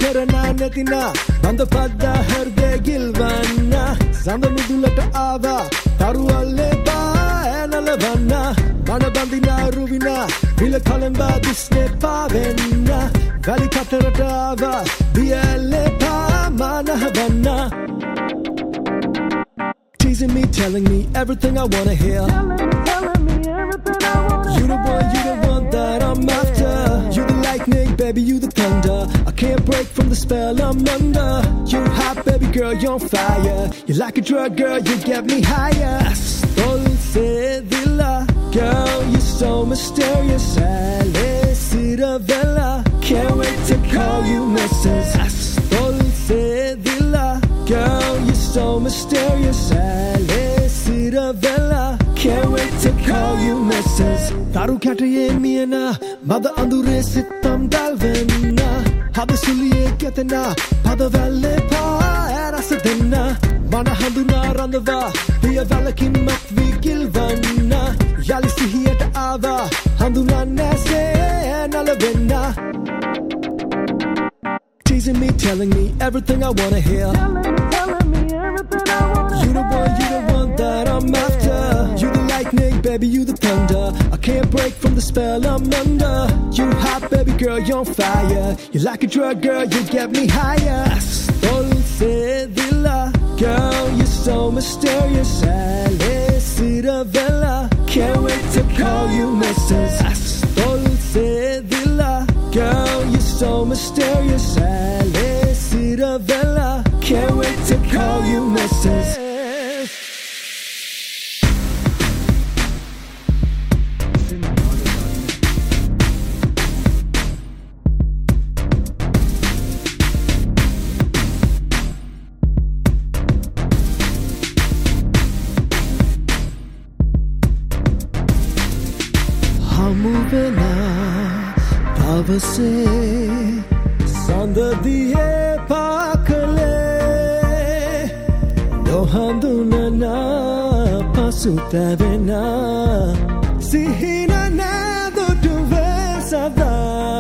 කරනා නැතිනා බඳ පද්දා හෘදේ ගිල්වන්න සඳ මිදුලට ආවා තරුවල්ලේ බා ඇනලවන්න මන බඳිනා රුවිනා විල කලඹා දිස්නේ පාවෙන්න වැලි කතරට ආවා දියල්ලේ පා මානහවන්න Teasing me, telling me everything I wanna hear. Telling me everything I wanna You the one that I'm after. You the lightning, baby, you the thunder. I can't break from the spell I'm under. You hot, baby girl, you're on fire. You like a drug, girl, you get me higher. Dulce Villa, girl, you're so mysterious. Alice Villa, can't wait to call you Mrs. Dulce Villa, girl, you're so mysterious. Alice Villa, can't wait to call you Mrs. Taru kataye miyana, mother andure sittam dalvenna. Hada suliye ketena, pada valle pa erasadenna. Mana handuna randava, diya valakin matvi gilvanna. Yali sihiyata ava, handuna nase nalavenna. Teasing me, telling me everything I wanna hear. Telling me everything I wanna You the one that I'm after. You the lightning, baby, you the thunder. I can't break from the spell I'm under. You hot, baby girl, you're on fire. You like a drug, girl, you get me higher. Dulce Villa, girl, you're so mysterious. Alice Villa, can't wait to call you Mrs. Dulce Villa, girl, you're so mysterious. Alice Villa, can't wait to call you Mrs. Hamuvena pavase sandadiye pakale dohandunana pasutavena sihina nado duvesada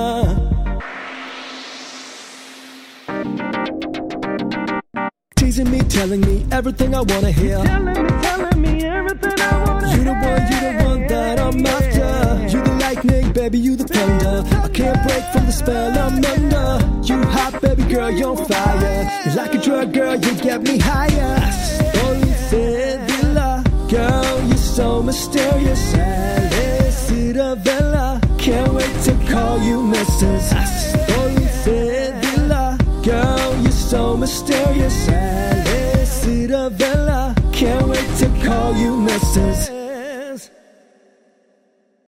Teasing me, telling me everything I wanna hear. Telling me everything I wanna You the one that I'm after. You the lightning, baby, you the thunder. I can't break from the spell I'm under. You hot, baby girl, you're on fire. You like a drug, girl, you get me higher. Dulce Villa, girl, you're so mysterious. Alice Villa, can't wait to call you Mrs. Dulce Villa, girl, you're so mysterious. Alice Villa, can't wait to call you Mrs.